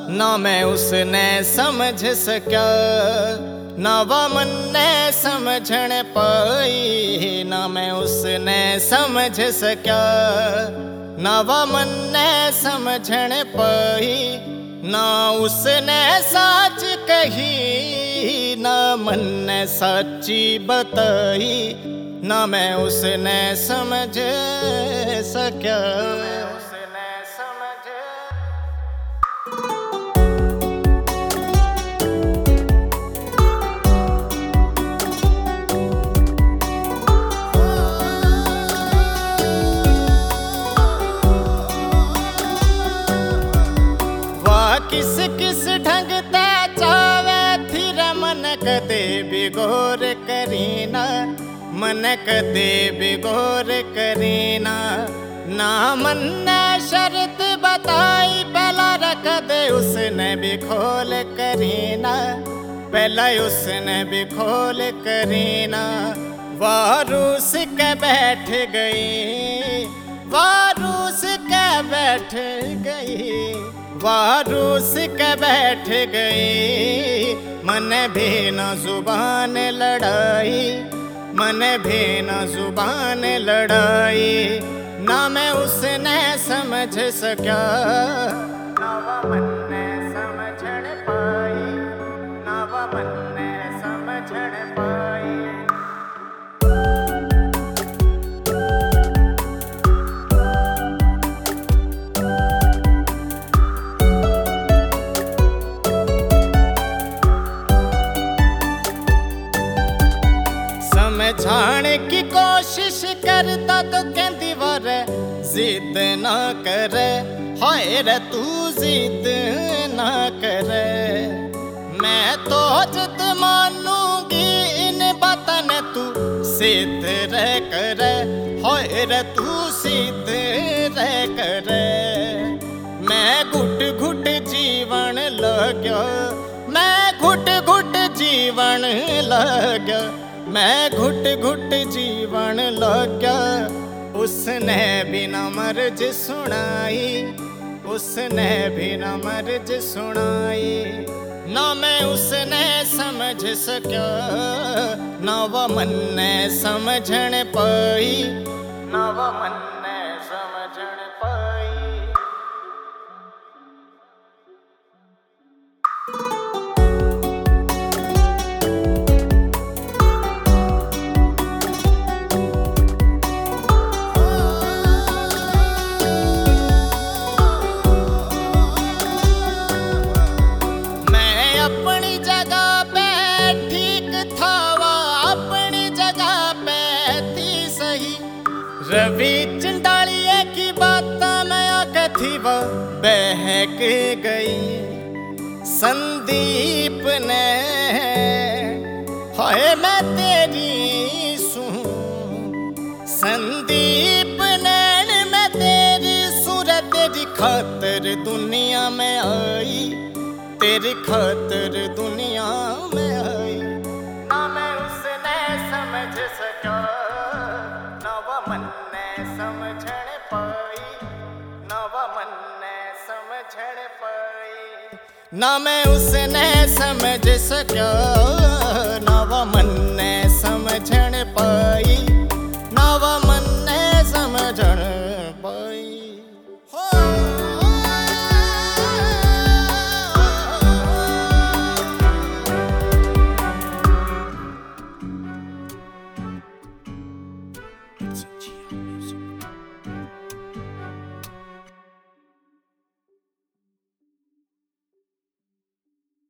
ना मैं उसने समझ सक्या, ना वह मन ने समझण पाई। ना मैं उसने समझ सक्या, ना वह मन ने समझण पाई। ना उसने साच कही, ना मन ने साची बताई। ना मैं उसने समझ सक्या। किस किस ढंग ते चावे थिर मन कदे बिगोर करीना। मन कदे बिगोर करीना। ना मन ने शर्त बताई, पहला रख दे उसने भी खोल करीना। पहला उसने भी खोल करीना। वारूस के बैठ गई, वारूस के बैठ गई, वारूस के बैठ गई। मन भी न जुबान लड़ाई, मन भी न जुबान लड़ाई। ना मैं उसने समझ सक्या, ना वह मन ने समझण पाई, ना वह मन ने समझण पाई। समझाने की कोशिश करता तो कहती वर जिद ना करे। हाय रे तू जिद ना करे, मैं तो जिद मानूंगी इन बातन तू सिद्ध रह करे। हाय रे तू सिद्ध रह करे। मैं घुट घुट जीवन लग्या, मैं घुट घुट जीवन लग्या, मैं घुट घुट जीवन लग्या। उसने भी न मर्ज सुनाई, उसने भी न मर्ज सुनाई। ना मैं उसने समझ सक्या, ना वह मन ने समझण पाई, ना वह मन ने समझण पाई। रवि चंडालिए की बात मैं कथी वो बहक गई। संदीप ने हाय मैं तेरी सूं, संदीप नैन मैं तेरी सूरत। तेरी खातर दुनिया में आई, तेरी खातर दुनिया में आई। ना मैं उसने समझ सका, ना वह मन ने समझण पाई, ना वह मन ने समझण पाई। ना मैं उसने समझ सका, ना वह मन ने समझण पाई, ना वह मन ने समझण पाई। हो